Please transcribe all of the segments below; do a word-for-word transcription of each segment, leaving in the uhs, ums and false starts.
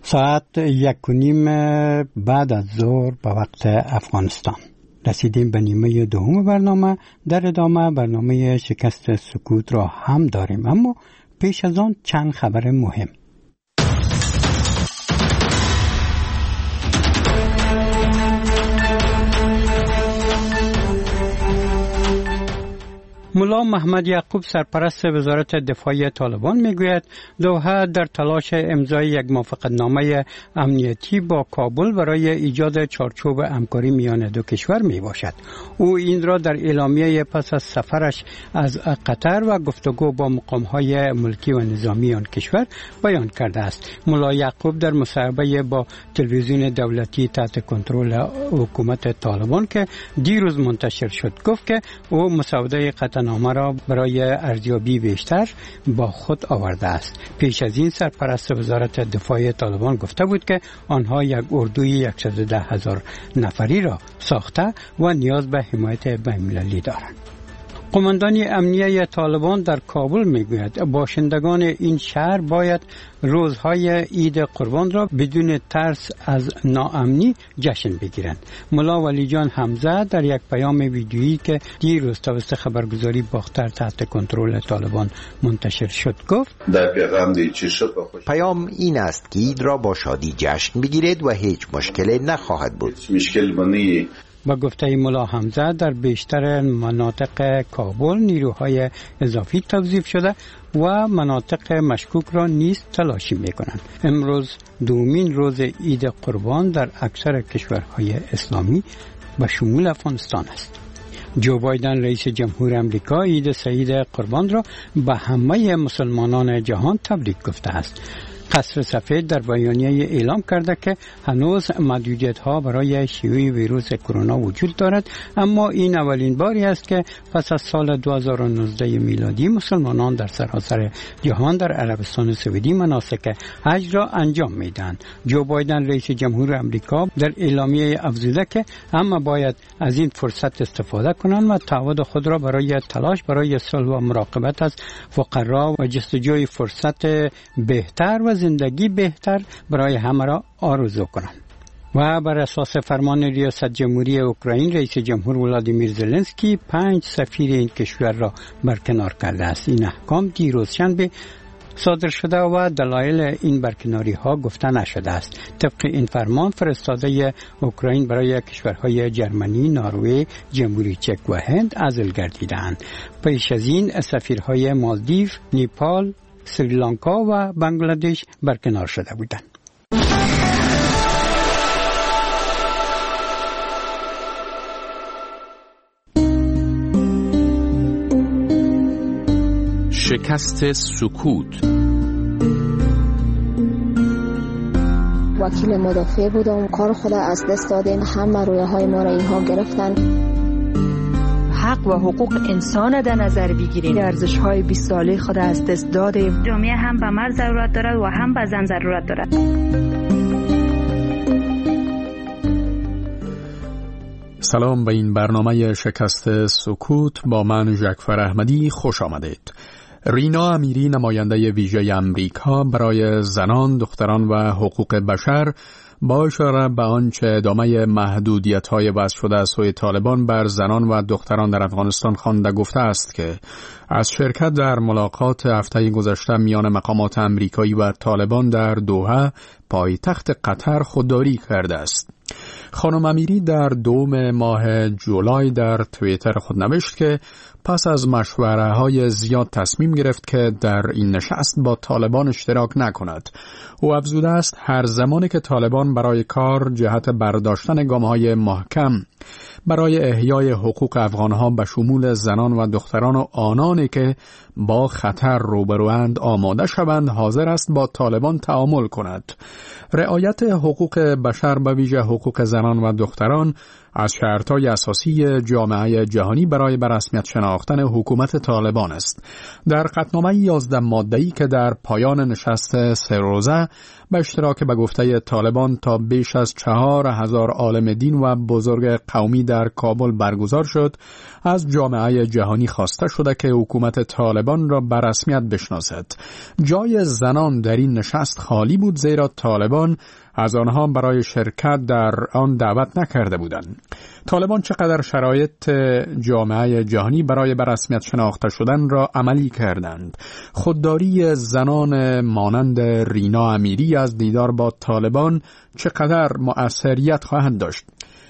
ساعت یک و نیم بعد از ظهر به وقت افغانستان رسیدیم به نیمه دوم برنامه. در ادامه برنامه شکست سکوت را هم داریم، اما پیش از آن چند خبر مهم. ملا محمد یعقوب سرپرست وزارت دفاع طالبان میگوید دوحه در تلاش امضای یک موافقتنامه امنیتی با کابل برای ایجاد چارچوب همکاری میان دو کشور می باشد. او این را در اعلامیه پس از سفرش از قطر و گفتگو با مقامهای ملکی و نظامی آن کشور بیان کرده است. ملا یعقوب در مصاحبه با تلویزیون دولتی تحت کنترل حکومت طالبان که دیروز منتشر شد گفت که او مسوده قطعنامه را برای ارزیابی بیشتر با خود آورده است. پیش از این سرپرست وزارت دفاع طالبان گفته بود که آنها یک اردوی صد و ده هزار نفری را ساخته و نیاز به حمایت بین‌المللی دارند. قماندانی امنیه طالبان در کابل میگوید باشندگان این شهر باید روزهای عید قربان را بدون ترس از ناامنی جشن بگیرند. ملا ولی جان حمزه در یک پیام ویدیویی که دیروز توسط خبرگزاری باختر تحت کنترل طالبان منتشر شد گفت در پیغام دی چه شد پیام این است که عید را با شادی جشن بگیرید و هیچ مشکلی نخواهد بود. مشکل بنی. با گفته ملا حمزه در بیشتر مناطق کابل نیروهای اضافی توظیف شده و مناطق مشکوک را نیز تلاشی می‌کنند. امروز دومین روز عید قربان در اکثر کشورهای اسلامی به شمول افغانستان است. جو بایدن رئیس جمهور امریکا عید سعید قربان را به همه مسلمانان جهان تبریک گفته است. قصر سفید در بیانیه اعلام کرده که هنوز محدودیت‌ها برای شیوع ویروس کرونا وجود دارد، اما این اولین باری است که پس از سال دو هزار و نوزده میلادی مسلمانان در سراسر جهان در عربستان سعودی مناسک حج را انجام میدهند. جو بایدن رئیس جمهور امریکا در اعلامیه افزوده که همه باید از این فرصت استفاده کنند و تعهد خود را برای تلاش برای صلح و مراقبت از فقرا و جستجوی فرصت بهتر و زندگی بهتر برای همه را آرزو کنند. و بر اساس فرمان ریاست جمهوری اوکراین رئیس جمهور ولادیمیر زلنسکی پنج سفیر این کشور را برکنار کرده است. این احکام دیروز شنبه صادر شده و دلایل این برکناری ها گفته نشده است. طبق این فرمان فرستاده اوکراین برای کشورهای جرمنی، نروژ، جمهوری چک و هند عزل گردیدند. پیش از این سفیرهای مالدیو، نیپال، سریلانکا و بنگلادش برکنار شده بودند. شکست سکوت. وکیل مدافع بودم، کار خود از دست دادیم، همه رویه های ما را اینها گرفتن. حق و حقوق انسان در نظر بگیریم، ارزش های بیست ساله خود از دست دادیم. جامعه هم به مرد ضرورت دارد و هم به زن ضرورت دارد. سلام به این برنامه شکست سکوت. با من ژکفر احمدی خوش آمدید. رینا امیری نماینده ویژه امریکا برای زنان، دختران و حقوق بشر با اشاره به آنچه ادامه محدودیت‌های وضع شده از سوی طالبان بر زنان و دختران در افغانستان خوانده گفته است که از شرکت در ملاقات هفته گذشته میان مقامات امریکایی و طالبان در دوحه پایتخت قطر خودداری کرده است. خانم امیری در دوم ماه جولای در توییتر خود نوشت که پس از مشوره های زیاد تصمیم گرفت که در این نشست با طالبان اشتراک نکند. او افزوده است هر زمانی که طالبان برای کار جهت برداشتن گام‌های محکم برای احیای حقوق افغانها به شمول زنان و دختران و آنانی که با خطر روبروند آماده شوند، حاضر است با طالبان تعامل کند. رعایت حقوق بشر به ویژه حقوق زنان و دختران از شرطهای اساسی جامعه جهانی برای به رسمیت شناختن حکومت طالبان است. در قطعنامه یازده ماده‌ای که در پایان نشست سه روزه به اشتراک به گفته طالبان تا بیش از چهار هزار عالم دین و بزرگ قومی در کابل برگزار شد، از جامعه جهانی خواسته شده که حکومت طالبان را به رسمیت بشناسد. جای زنان در این نشست خالی بود، زیرا طالبان از آنها برای شرکت در آن دعوت نکرده بودند. طالبان چقدر شرایط جامعه جهانی برای به رسمیت شناخته شدن را عملی کردند؟ خودداری زنان مانند رینا امیری از دیدار با طالبان چقدر مؤثریت خواهد داشت؟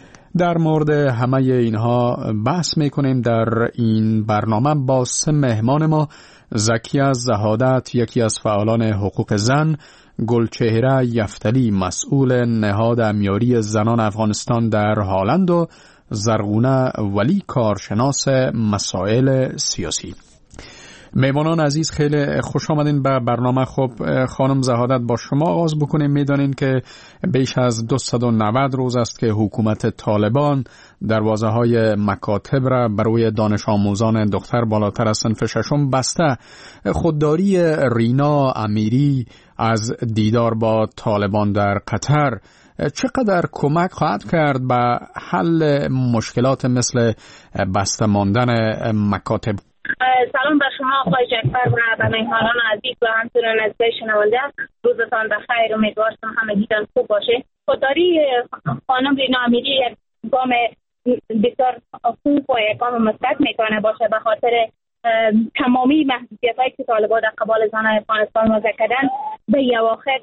در مورد همه اینها بحث میکنیم در این برنامه با سه مهمان ما: زکیه زهادت، یکی از فعالان حقوق زن، گلچهره یفتلی، مسئول نهاد امیاری زنان افغانستان در هالند، و زرغونه ولی، کارشناس مسائل سیاسی. میوانان عزیز، خیلی خوش آمدین به برنامه. خب خانم زهادت، با شما آغاز بکنیم. میدانین که بیش از دویست و نود روز است که حکومت طالبان دروازه های مکاتب را برای دانش آموزان دختر بالاتر از صنف ششم بسته. خودداری رینا امیری از دیدار با طالبان در قطر چقدر کمک خواهد کرد به حل مشکلات مثل بسته ماندن مکاتب؟ سلام به شما آقای جعفر و به مهمانان عزیز و همچنین از شنونده. روزتان بخیر، امیدوارم همگیتان خوب باشه. خودداری خانم رینا امیری یک گام بسیار خوب و یک گام مثبت میتونه باشه، به خاطر تمامی محدودیت‌هایی که طالبان در قبال زنان افغانستان وضع کردن. به اواخر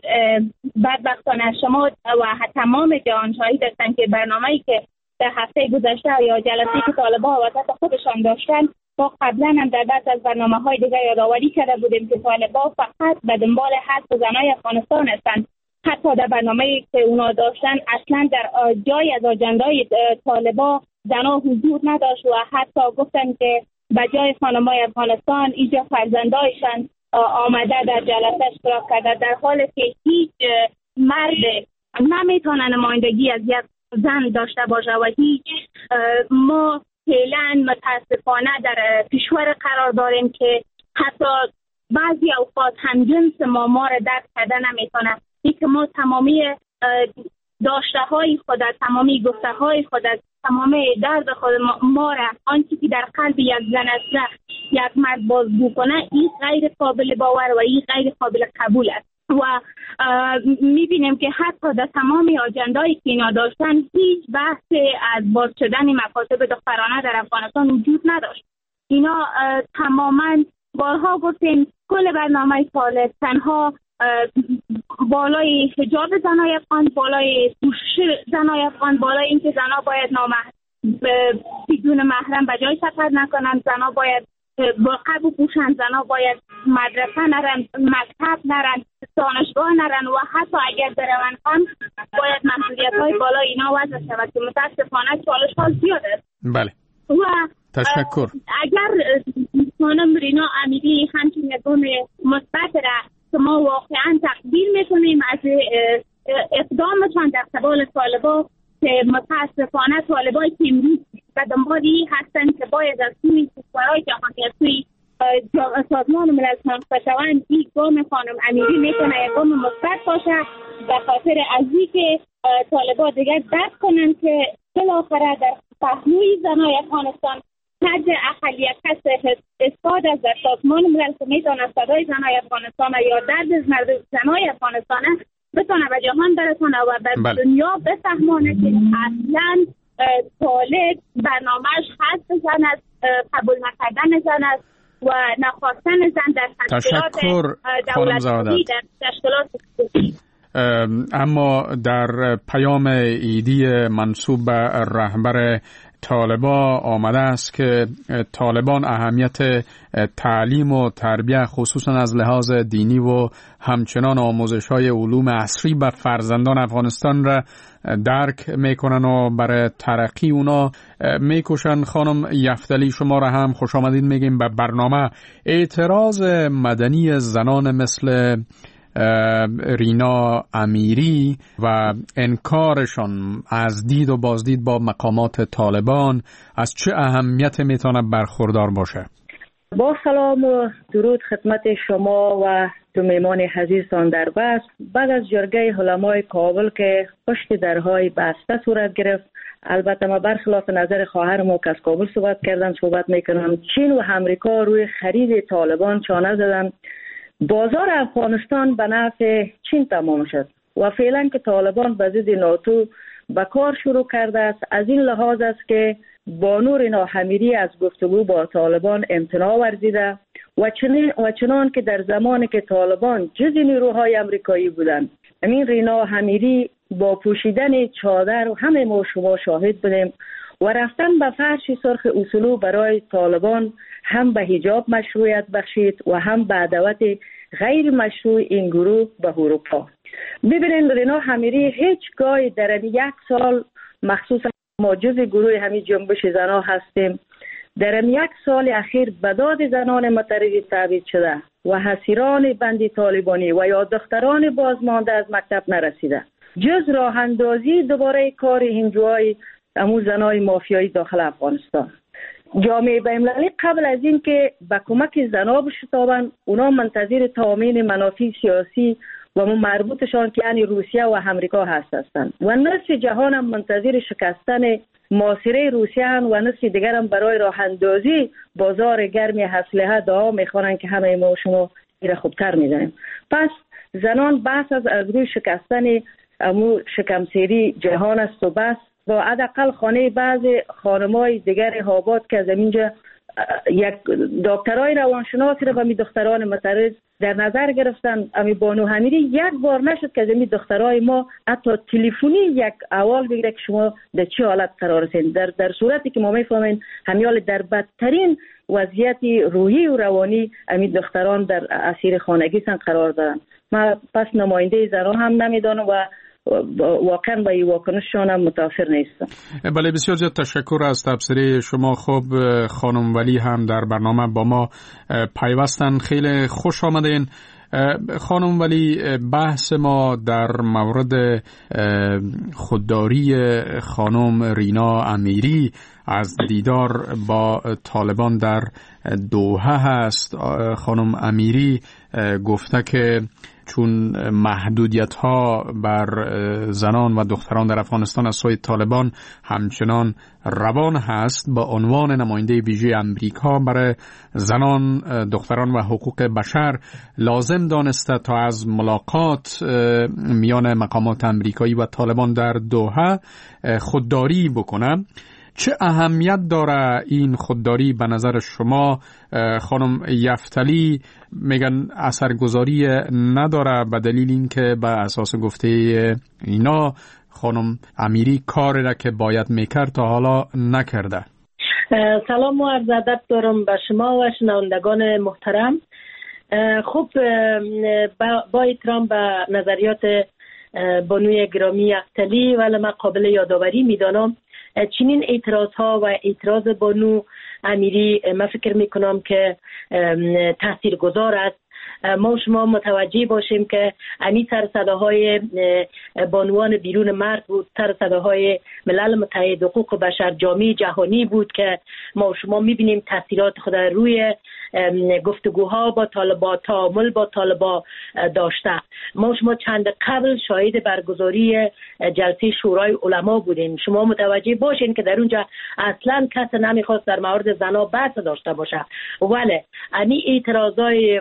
بدبختانه شما و تمام جهان شاهد هستند که برنامه‌ای که در هفته گذشته یا جلسه‌ای که طالبان وسط خودشان داشتن، ما قبلا هم در بعض از برنامه‌های دیگر یادآوری کرده بودیم که طالبان فقط به دنبال حذف زنان افغانستان هستند. حتی در برنامه‌ای که اونا داشتن اصلا در جای از اجندای طالبان زنان حضور نداشت و حتی گفتن که به جای خانم‌های افغانستان اینجا فرزندایشان آمده در جلسه اشتراک کرده، در حالی که هیچ مرد نمیتونه نمایندگی از یک زن داشته باشه و هیچ ما فعلا متاسفانه در کشور قرار داریم که حتی بعضی اوقات هم جنس ما ما را درک کرده نمیتونه. این که ما تمامی داشته های خود، تمامی گفته های خود، تمامی درد خود ما را آنچه که در قلب یک زن است یک مرد بازگو کنه، این غیر قابل باور و این غیر قابل قبول است. و میبینیم که حتی در تمامی اجندایی که اینا داشتن هیچ بحث از باز شدن مکاتب دخترانه در افغانستان وجود نداشت. اینا تماما بارها گفتیم کل برنامه طالب تنها بالای حجاب زنای افغان، بالای پوشش زنای افغان، بالای اینکه زنها باید نامحرم بدون محرم به جای سفر نکنن، زنها باید برقع بپوشن، زنها باید مدرسه نرن، مکتب نرن، دانشگاه نرن و حتی اگر برون هم باید محدودیت‌های بالای اینا وضع شود که متاسفانه چالش‌ها زیاد است. بله. و تشکر. اگر خانم رینا امیری همچین یکم مثبت را که ما واقعا تقدیر میکنیم از اقدامشان در قبال طالبان، که متاسفانه طالبان که امروز به دنبالی هستن که باید از سوی کشورهای جهانی، از سوی سازمان ملل شناخته شوند، این گام خانم امیری میتونه یک گام مثبت باشه به خاطر از اینکه طالبان دیگر درک کنن که بالاخره در پهلوی زنای افغانستان حد اقلیت هست استاد از در سازمان ملل که میتونه صدای زنای افغانستان یا درد از مرد زنای افغانستان بتونه به جهان برسونه و به بله. دنیا بفهمانه که اصلا طالب برنامهش هست زن است، قبول نکردن زن است و نخواستن زن در تشکیلات دولتی، در تشکیلات خصوصی. اما در پیام ایدی منسوب به رهبر طالبان آمده است که طالبان اهمیت تعلیم و تربیت خصوصا از لحاظ دینی و همچنان آموزش‌های علوم عصری بر فرزندان افغانستان را درک میکنن و برای ترقی اونا میکشن. خانم یفتلی، شما را هم خوش آمدید میگیم به برنامه. اعتراض مدنی زنان مثل رینا امیری و انکارشان از دید و بازدید با مقامات طالبان از چه اهمیت میتونه برخوردار باشه؟ با سلام و درود خدمت شما و دو میمان عزیزتان در بحث. بعد از جرگه علمای کابل که پشت درهای بسته صورت گرفت، البته ما برخلاف نظر خواهر ما که از کابل صحبت کردن صحبت میکنم، چین و امریکا روی خرید طالبان چانه زدن. بازار افغانستان به نفع چین تمام شد و فعلا که طالبان به ضد ناتو به کار شروع کرده است، از این لحاظ است که بانو رینا امیری از گفتگو با طالبان امتناع ورزیده و چنین و چنان که در زمانی که طالبان جزء نیروهای امریکایی بودند، همین رینا امیری با پوشیدن چادر و همه ما شما شاهد بودیم و رفتن به فرش سرخ اصولو برای طالبان هم به حجاب مشروعیت بخشید و هم به عداوت غیر مشروع این گروه به اروپا. ببینید رینا امیری هیچگاه در یک سال، مخصوصا ما جزء گروه همین جنبش زنان هستیم، در یک سال اخیر به داد زنان معترض تعویض شده و اسیران بندی طالبانی و یا دختران بازمانده از مکتب نرسیده، جز راه اندازی دوباره کار هندوهای امو زنای مافیایی داخل افغانستان. جامعه بین‌المللی قبل از این که به کمک زنا بشتابند، اونا منتظر تامین منافع سیاسی و مربوطشان که یعنی روسیه و امریکا هست هستند و نصف جهان هم منتظر شکستن محاصره روسیه هم و نصف دیگر هم برای راه اندازی بازار گرم اسلحه دعا میخوانند که همه ما شما ایره خوبتر میدونیم. پس زنان بحث از از روی شکستن امو شکمسیری جهان است و بس با حداقل خانه بعض خانمای دیگر آباد که از اینجا یک دکترای روانشناسی را به می دختران معترض در نظر گرفتن. امی بانو امیری یک بار نشد که از این دخترای ما حتی تلفنی یک احوال بگیره که شما در چه حالت قرار هستین، در در صورتی که ما میفهمیم همیال در بدترین وضعیت روحی و روانی امی دختران در اسیر خانگی سن قرار دارن. ما پس نماینده زنان هم نمیدانم و واقعا با این واکنششان هم متاثر نیستم. بله، بسیار زیاد تشکر از تبصره شما. خب خانم ولی هم در برنامه با ما پیوستن، خیلی خوش آمدین. خانم ولی، بحث ما در مورد خودداری خانم رینا امیری از دیدار با طالبان در دوحه هست. خانم امیری گفته که چون محدودیت ها بر زنان و دختران در افغانستان از سوی طالبان همچنان روان هست، با عنوان نماینده ویژه امریکا برای زنان، دختران و حقوق بشر لازم دانسته تا از ملاقات میان مقامات امریکایی و طالبان در دوحه خودداری بکنه. چه اهمیت داره این خودداری به نظر شما؟ خانم یفتلی میگن اثرگذاری نداره به دلیل اینکه به اساس گفته اینا خانم امیری کاری را که باید میکرد تا حالا نکرده. سلام و عرض ادب دارم به شما و شنوندگان محترم. خب با احترام به نظریات بانوی گرامی یفتلی ولی من قابل یادآوری میدانم چنین اعتراض ها و اعتراض بانو امیری من فکر میکنم که تاثیرگذار است. ما شما متوجه باشیم که امی سر صداهای بانوان بیرون مرد بود، سر صداهای ملل متحد حقوق بشر، جامعه جهانی بود که ما شما میبینیم تاثیرات خود روی گفتگوها با طالبان، تعامل با طالبان داشته. ما شما چند قبل شاهد برگزاری جلسه شورای علما بودیم. شما متوجه باشین که در اونجا اصلا کس نمیخواست در مورد زنا بحث داشته باشه، ولی امی اعتراضای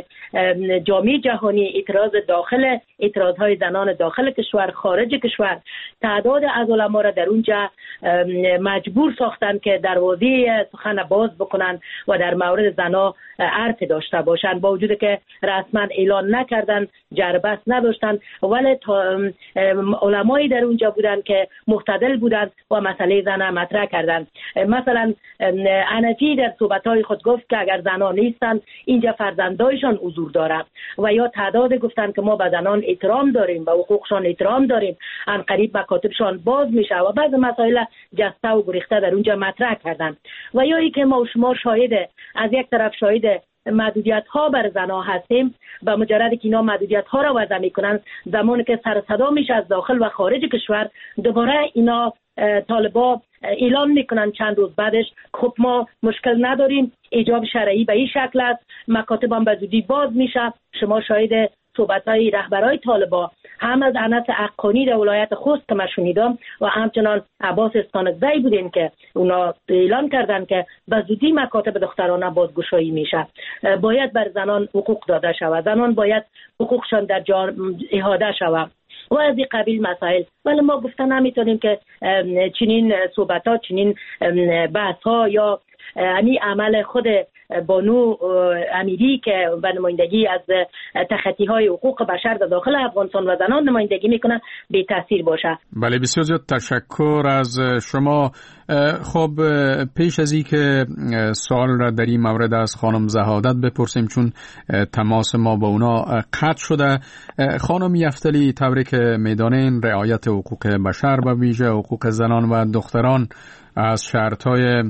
جامعه جهانی، اعتراض داخل، اعتراضهای زنان داخل کشور، خارج کشور، تعداد از علما را در اونجا مجبور ساختن که دروازه سخن باز بکنن و در مورد زنا حرف داشته باشن، با وجود که رسما اعلان نکردن، جربست نداشتن، ولی علمایی در اونجا بودن که معتدل بودن و مسئله زن مطرح کردن. مثلا حنفی در صحبت‌های خود گفت که اگر زنان نیستن اینجا فرزندایشان حضور داره، و یا تعداد گفتن که ما به زنان احترام داریم، به حقوقشان احترام داریم، ان قریب مکاتبشان باز میشه و بعض مسائل جسته و گریخته در اونجا مطرح کردن. و یا ای که ما شما شاهد، از یک طرف شاهد محدودیت ها بر زنها هستیم، به مجرد که اینا محدودیت ها را وضع میکنن، زمانی که سر صدا میشه از داخل و خارج کشور، دوباره اینا طالبا اعلان میکنن چند روز بعدش خب ما مشکل نداریم، ایجاب شرعی به این شکل است، مکاتب هم به زودی باز میشه. شما شاهد صحبت‌های رهبرای طالبا هم از انس حقانی در ولایت خوست که من شنیدم و همچنان عباس استانکزی بودین که اونا اعلان کردن که به زودی مکاتب دخترانه بازگشایی میشه. باید بر زنان حقوق داده شود، زنان باید حقوقشان در جامعه احاطه شود و از این قبیل مسائل. ولی ما گفتن نمیتونیم که چنین صحبت‌ها، چنین بحث‌ها یا یعنی عمل خود بانو امیری که به نمایندگی از تخطی‌های حقوق بشر در داخل افغانستان و زنان نمایندگی میکنه بی تاثیر باشه. بله، بسیار زیاد تشکر از شما. خب پیش از این که سوال را در این مورد از خانم زهادت بپرسیم، چون تماس ما با اونا قطع شده، خانم یفتلی طوری که میدانین رعایت حقوق بشر و ویژه حقوق زنان و دختران از شرط‌های،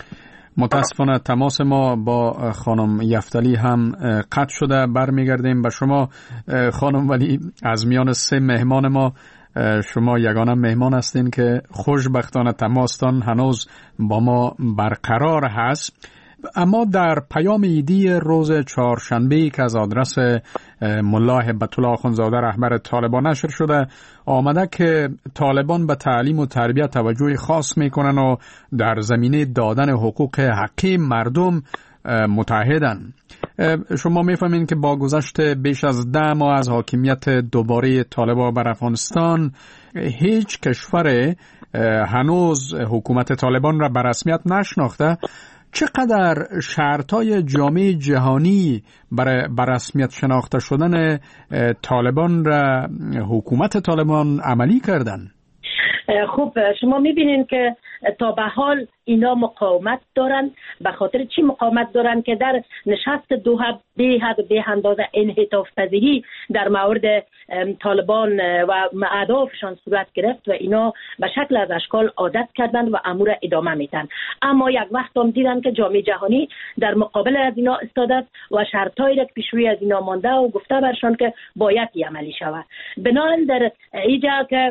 متاسفانه تماس ما با خانم یفتلی هم قطع شده. برمیگردیم به شما خانم ولی. از میان سه مهمان ما شما یگانه مهمان هستین که خوشبختانه تماستان هنوز با ما برقرار هست. اما در پیام ایدی روز چهارشنبه که از آدرس ملا هبت الله آخوندزاده رهبر طالبان نشر شده، آمده که طالبان به تعلیم و تربیت توجه خاص میکنن و در زمینه دادن حقوق حقی مردم متحدن. شما میفهمین که با گذشت بیش از ده ماه از حاکمیت دوباره طالبان بر افغانستان، هیچ کشور هنوز حکومت طالبان را به رسمیت نشناخته. چقدر شرطای جامعه جهانی برای بر رسمیت شناخته شدن طالبان را حکومت طالبان عملی کردن؟ خب شما میبینین که تا به حال اینا مقاومت دارن. به خاطر چی مقاومت دارن؟ که در نشست دوحه به حد به اندازه انعطاف پذیری در مورد طالبان و اهدافشان صورت گرفت و اینا به شکل از اشکال عادت کردن و امور ادامه میدن. اما یک وقت هم دیدن که جامعه جهانی در مقابل از اینا استاده و شرطایی را پیش روی از اینا مانده و گفته برشان که باید عملی شود. بنابراین در اینجا که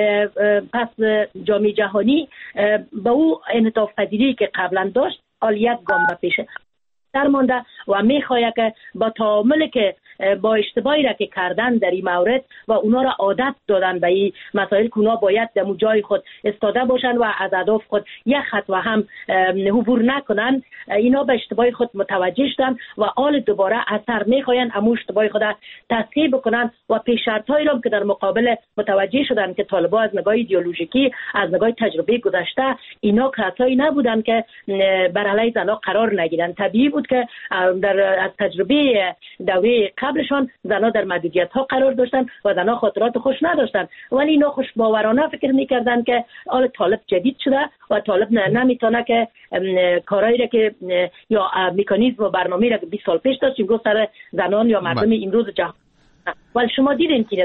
پس جامعه جهانی به او انعطاف پذیری که قبلا داشت یک گام به پیش در مانده و میخواهد که با تعاملی که با اشتباهی را که کردن در این مورد و اونا را عادت دادن به این مسائل که اونا باید در جای خود استاده باشن و از اهداف خود یک خط و هم عبور نکنن، اینا به اشتباه خود متوجه شدن و آل دوباره اثر میخواین امو اشتباه خود تصحیح بکنن و پیش شرطایی را که در مقابل متوجه شدن که طالبان از نگاه ایدئولوژیکی، از نگاه تجربه گذشته اینا کسایی نبودن که بر علیه زنها قرار نگیرن. طبیعی بود که در از تجربه دوره قبلشان زنها در محدودیت ها قرار داشتن و زنها خاطرات خوش نداشتن، ولی اینا خوش باورانه فکر میکردن که حال طالب جدید شده و طالب نمیتونه که کارایی را که یا مکانیزم و برنامه‌ای را که بیست سال پیش داشت امروز سر زنان یا مردم امروز جهان. ولی شما دیدین که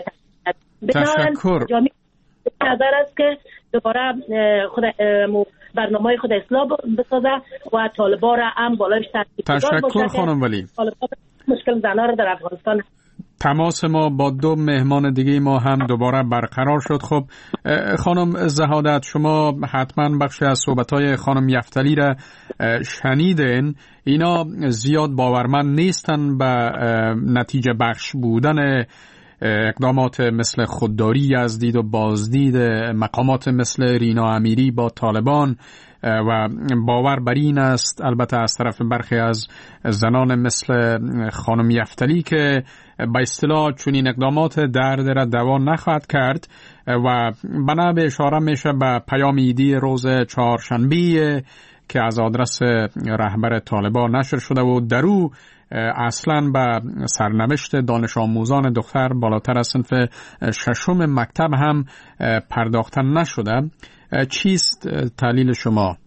تشکر جامعه نظر است که دوباره خود برنامه خود اصلاح بسازه و طالبان را هم بالایش تشکر تشکر خانم ولی. مشکل زنها را در افغانستان. تماس ما با دو مهمان دیگه ما هم دوباره برقرار شد. خب خانم زهادت، شما حتما بخش از صحبت‌های خانم یفتلی را شنیدین. اینا زیاد باورمند نیستن به نتیجه بخش بودن اقدامات مثل خودداری یزدید و بازدید مقامات مثل رینا امیری با طالبان و باور بر این است البته از طرف برخی از زنان مثل خانم یفتلی که به اصطلاح چنین اقدامات درد را دوا نخواهد کرد و بنا به اشاره میشه به پیام ایدی روز چهارشنبه که از آدرس رهبر طالبان نشر شده و در او اصلا به سرنوشت دانش آموزان دختر بالاتر از صنف ششم مکتب هم پرداخته نشده. چیست تحلیل شما؟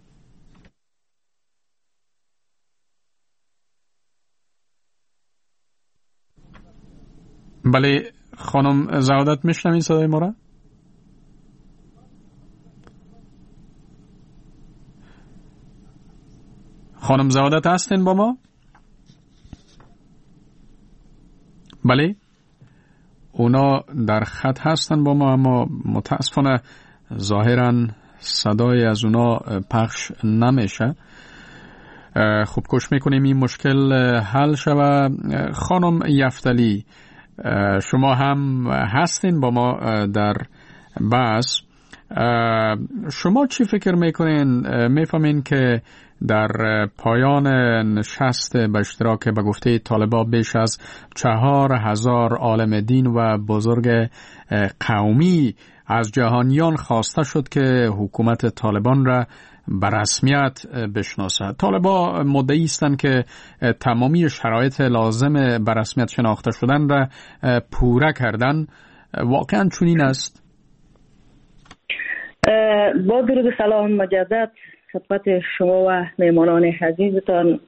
بله خانم زهادت، میشنوین صدای ما را؟ خانم زهادت هستین با ما؟ بله، اونا در خط هستن با ما، اما متاسفانه ظاهرا صدای از اونا پخش نمیشه. خوب کوشش میکنیم این مشکل حل شود. خانم یفتلی، شما هم هستین با ما در بحث. شما چی فکر میکنین؟ میفهمین که در پایان نشست به اشتراک به گفته طالبان بیش از چهار هزار عالم دین و بزرگ قومی از جهانیان خواسته شد که حکومت طالبان را به رسمیت بشناسد. طالبان مدعی هستند که تمامی شرایط لازم به رسمیت شناخته شدن را پوره کردن. واقعا چنین است؟ با درود سلام مجدد خدمت شما و مهمانان عزیزتان.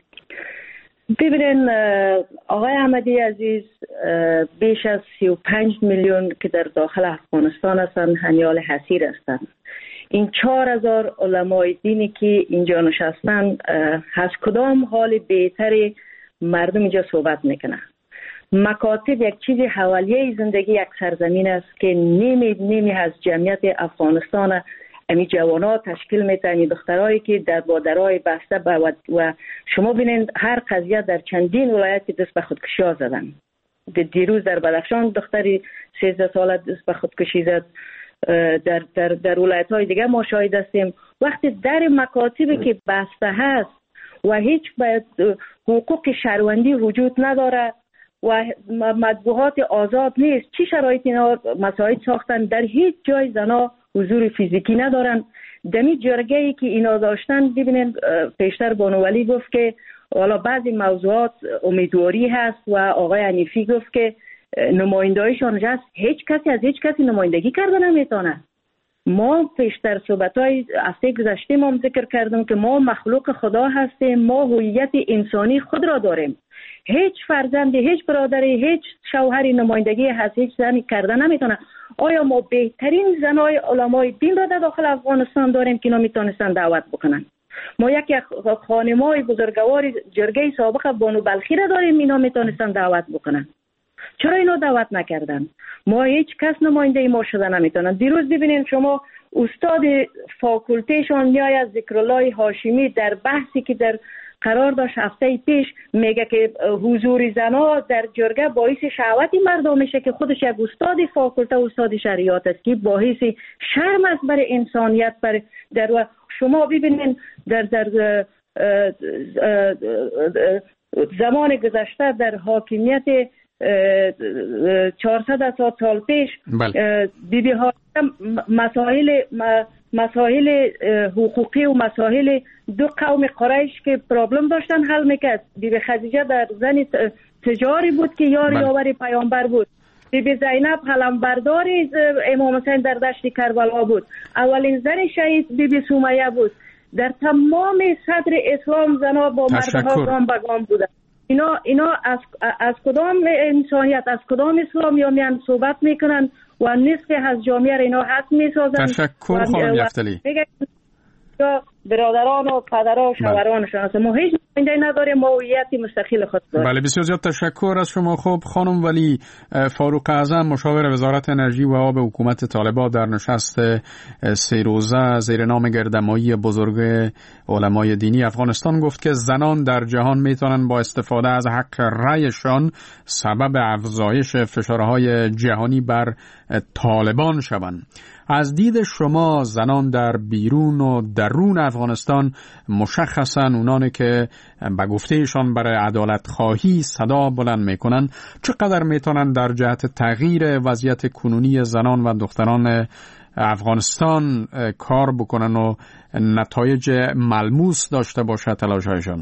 ببینین آقای احمدی عزیز بیش از سی و پنج میلیون که در داخل افغانستان هستند همیال حصیر هستند. این چهار هزار علمای دینی که اینجا نشستن از کدام حال بهتری مردم اینجا صحبت میکنن. مکاتب یک چیز حوالیه زندگی یک سرزمین است که نیمی نیمی از جمعیت افغانستان امی جوانا تشکیل میتن. این دخترایی که در بادرهای بسته و, و شما بینین هر قضیه در چندین ولایت که دست به خودکشی ها زدن. دیروز در بدخشان دختری سیزده ساله دست به خودکشی زد. در در در ولایت های دیگه ما شاهد هستیم. وقتی در مکاتبی که بسته هست و هیچ حقوق شهروندی وجود نداره و مطبوعات آزاد نیست، چی شرایط اینا مساعد ساختن؟ در هیچ جای زنا حضور فیزیکی ندارن. دمی جرگه‌ای که اینا داشتن، ببینید پیشتر بانوولی گفت که والا بعضی موضوعات امیدواری هست و آقای حنیفی گفت که نمایندهایشان هست. هیچ کسی از هیچ کسی نمایندگی کرده نمیتونه. ما پیشتر صحبت‌های هفته گذشته ما ذکر کردم که ما مخلوق خدا هستیم، ما هویت انسانی خود را داریم. هیچ فرزندی، هیچ برادری، هیچ شوهری نمایندگی هست هیچ زنی کرده نمیتونه. آیا ما بهترین زنای علمای دین را در داخل افغانستان داریم که اینا میتونستن دعوت بکنن؟ ما یک خانمای بزرگوار جرگه سابق بانو بلخی را داریم، اینا میتونستن دعوت بکنن. چرا اینا دعوت نکردن؟ ما هیچ کس نماینده ما شده نمیتونن. دیروز ببینید شما استاد فاکولتیشان میآید ذکرالله هاشمی در بحثی که در قرار داشت هفته پیش میگه که حضور زنا در جرگه باعث شهوت مردم میشه که خودش یک استاد فاکولته استاد شریعت است که باعث شرم است برای انسانیت. برای در شما ببینید در در زمان گذشته در حاکمیت چهارصد سال پیش بی بی ها مسائل مسائل حقوقی و مسائل دو قوم قریش که پرابلم داشتن حل میکرد. بی بی خدیجه در زن تجاری بود که یار یاور پیامبر بود. بی بی زینب علمبردار امام حسین در دشت کربلا بود. اولین زن شهید بی بی سمیه بود. در تمام صدر اسلام زنا با مردها گام به گام بودن. اینا اینا از از کدام انسانیت، از کدام اسلامیان صحبت میکنن و نصف از جامعه اینا حق میسازن. تشکر خانم یفتلی. برادران و پدران و شوهرانشان هستن. ما هیچ نماینده نداریم، ما هویتی مستقل خود داریم. بله، بسیار زیاد تشکر از شما. خب خانم ولی فاروق اعظم، مشاور وزارت انرژی و آب حکومت طالبان، در نشست سه روزه زیر نام گردمایی بزرگ علمای دینی افغانستان گفت که زنان در جهان میتونن با استفاده از حق رأیشان سبب افزایش فشارهای جهانی بر طالبان شوند. از دید شما زنان در بیرون و درون افغانستان، مشخصاً اونانی که به گفتهشان برای عدالت خواهی صدا بلند میکنن، چقدر میتونن در جهت تغییر وضعیت کنونی زنان و دختران افغانستان کار بکنن و نتایج ملموس داشته باشه تلاش‌هایشان؟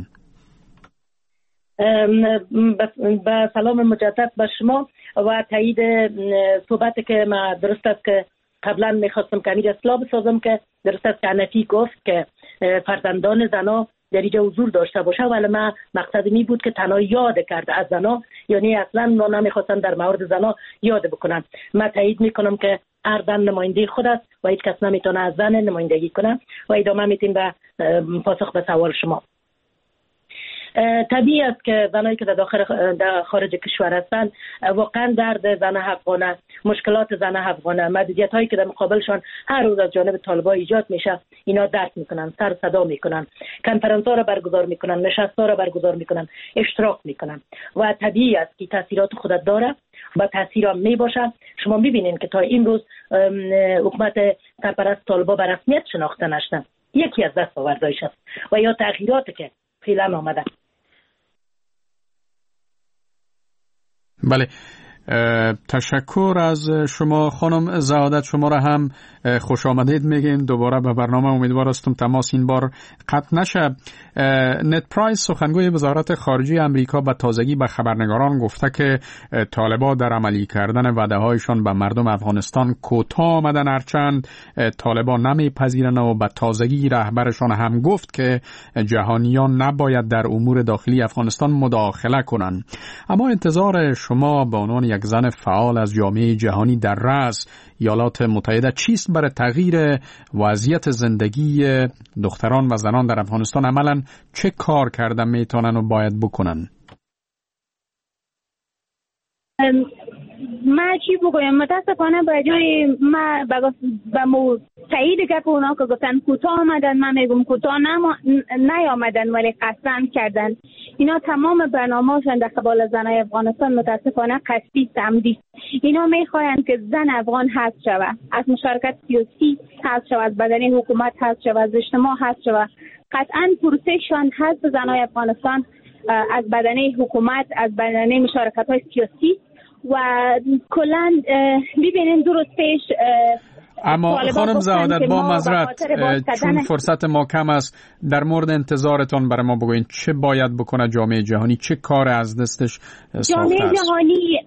با سلام مجدد به شما و تایید صحبتی که ما درست است که قبلا میخواستم که امیر اصلاح بسازم که درست است که حنفی گفت که فرزندان زنا در اینجا حضور داشته باشه، ولی من مقصد می بود که تنها یاد کرده از زنا، یعنی اصلا ما نمیخواستن در مورد زنا یاد بکنن. من تایید میکنم که هر زن نماینده خود است و هیچ کس نمیتونه از زن نمایندگی کنه و ادامه میتیم به پاسخ به سوال شما. طبیعی است که زنایی که در داخل در خارج کشور هستند واقعا درد زن افغانه، مشکلات زن افغانه، محدودیت هایی که در مقابلشان هر روز از جانب طالبان ایجاد میشه اینا درک میکنن، سر صدا میکنن، کنفرانس ها را برگزار میکنن، نشست ها را برگزار میکنن، اشتراک میکنن و طبیعی است که تاثیرات خودت داره و تاثیر هم میباشه. شما میبینین که تا امروز حکومت سرپرست طالبان به رسمیت شناخته نشده، یکی از دستاوردهایش است و یا تغییراتی که فعلا آمده. بله، تشکر از شما خانم زهادت. شما را هم خوش آمدید میگین دوباره به برنامه. امیدوار هستم تماس این بار قطع نشه. نت پرایس سخنگوی وزارت خارجه امریکا به تازگی به خبرنگاران گفته که طالبان در عملی کردن وعده هایشان به مردم افغانستان کوتاه آمدن، هرچند طالبان نمیپذیرند و به تازگی رهبرشان هم گفت که جهانیان نباید در امور داخلی افغانستان مداخله کنند. اما انتظار شما به عنوان یک زن فعال از جامعه جهانی در رأس ایالات متحده چیست برای تغییر وضعیت زندگی دختران و زنان در افغانستان؟ عملاً چه کار کردن میتونن و باید بکنن؟ ما چی بگویم؟ متاسفانه به جای ما به مو تایید گپ اونا که گفتن کوتاه آمدن، من میگم کوتاه نیامدن ولی قصدن کردن. اینا تمام برنامه‌شون در قبال زنای افغانستان متاسفانه قصدی عمدی. اینا میخواین که زن افغان حذف شود، از مشارکت سیاسی حذف شود، از بدن حکومت حذف شود، از اجتماع حذف شود. قطعاً پروسهشان حذف زنای افغانستان از بدن حکومت، از بدن مشارکت‌های سیاسی و کلاً ببینین درست پیش. اما خانم زهادت با معذرت چون فرصت ما کم است، در مورد انتظارتون برای ما بگوین چه باید بکنه جامعه جهانی، چه کار از دستش ساخته است؟ جامعه جهانی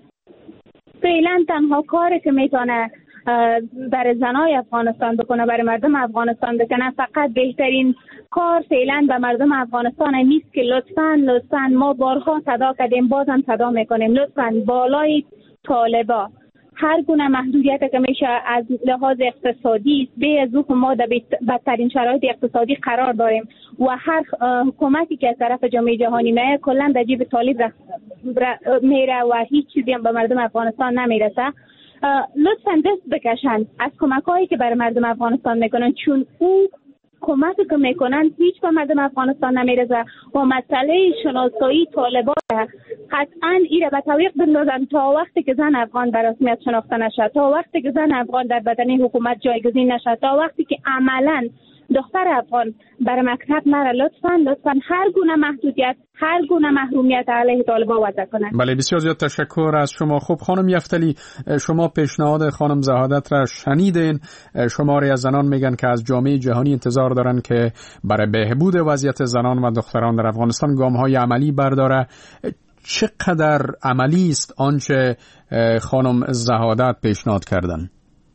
فعلا تنها کاری که میتونه برای زنای افغانستان بکنه، برای مردم افغانستان بکنه، فقط بهترین کار فعلا به مردم افغانستان نیست که لطفاً لطفاً ما بارها صدا کردیم، بازم صدا میکنیم، لطفاً بالای طالبا هر گونه محدودیت که میشه از لحاظ اقتصادی به از ما در بدترین شرایط اقتصادی قرار داریم و هر حکومتی که از طرف جامعه جهانی میه کلا در جیب طالب میره و هیچ چیزی هم به مردم افغانستان نمیرسه. لطفاً دست بکشن از کمک‌هایی که برای مردم افغانستان میکنن، چون او کمکی که میکنن هیچ به مردم افغانستان نمیرسه و مسئله شناسایی طالبان قطعاً ایره به تعویق بندازن تا وقتی که زن افغان به رسمیت شناخته نشه، تا وقتی که زن افغان در بدن حکومت جایگزین نشه، تا وقتی که عملاً دختر افغان برای مکتب نره. لطفاً لطفاً هر گونه محدودیت، هر گونه محرومیت علیه طالبان وضع کنن. بله، بسیار زیاد تشکر از شما. خب خانم یفتلی، شما پیشنهاد خانم زهادت را شنیدین. شماری از زنان میگن که از جامعه جهانی انتظار دارن که برای بهبود وضعیت زنان و دختران در افغانستان گام‌های عملی برداره. چقدر عملی است آنچه خانم زهادت پیشنهاد کردن؟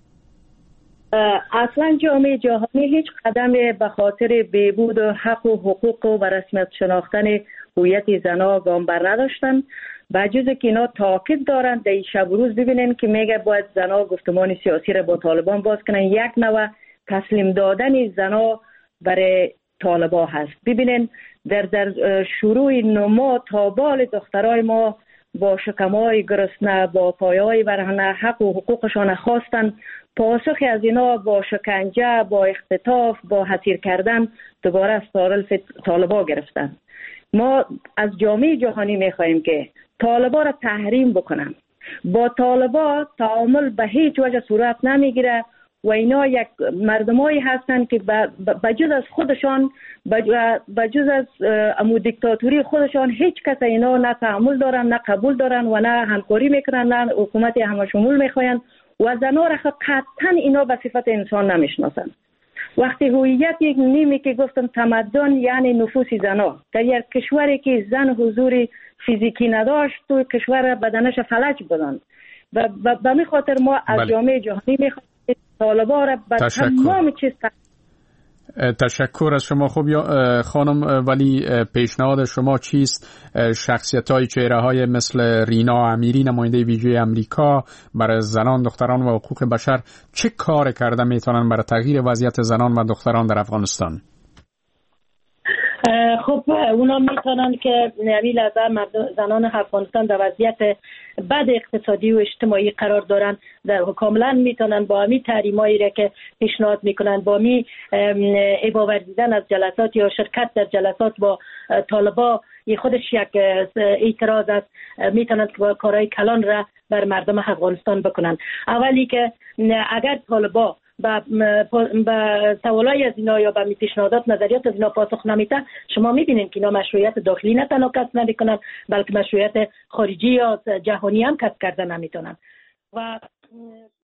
اصلا جامعه جهانی هیچ قدم به خاطر بهبود حق و حقوق و رسمیت شناختن هویت زنها گام بر نداشتن. به جز که اینا تاکید دارن در شب و روز ببینن که میگه باید زنها گفتمان سیاسی را با طالبان باز کنن، یک نوع تسلیم دادن زنها برای طالبان هست. ببینن در در شروع نما تا بال دخترای ما با شکمای گرسنه، با پایه‌های برهنه حق و حقوقشان خواستن. پاسخی از اینا با شکنجه، با اختطاف، با حسیر کردن دوباره از طرف طالبان گرفتن. ما از جامعه جهانی میخواهیم که طالبان را تحریم بکنن. با طالبان تعامل به هیچ وجه صورت نمیگیره و اینا یک مردمایی هستن که بجز از خودشان، بجز از امو دیکتاتوری خودشان، هیچ کس اینا نه تعامل دارن، نه قبول دارن و نه همکاری میکنن، نه حکومت همه شمول میخواین و زنها را قطعا اینا به صفت انسان نمیشناسن. وقتی هویت یک نیمی که گفتم تمدن یعنی نفوس زنها در یک کشوری که زن حضور فیزیکی نداشت، تو کشور بدنش فلج بودن. به می خاطر ما از بله. جامعه جهانی میخوایم طالبان را به تمام چیز. تشکر از شما. خوب خانم، ولی پیشنهاد شما چیست؟ شخصیت‌های چهره‌های مثل رینا امیری نماینده ویژه امریکا برای زنان، دختران و حقوق بشر چه کار کرده میتونن برای تغییر وضعیت زنان و دختران در افغانستان؟ خب اونا میتونن که نوی لحظه زنان افغانستان در وضعیت بد اقتصادی و اجتماعی قرار دارن، در کاملا میتونن با همی تحریمایی را که پیشنهاد میکنن، با همی عباورزیدن از جلسات یا شرکت در جلسات با طالبا، این خودش یک اعتراض است، میتونن که کارهای کلان را بر مردم افغانستان بکنن. اولی که اگر طالبا با با سوالای از اینا یا با پیشنهادات نظریات از اینا پاسخ نمیده، شما میبینید که اینا مشروعیت داخلی نه تنها کسب نمیکنن بلکه مشروعیت خارجی یا جهانی هم کسب کرده نمیتونن. و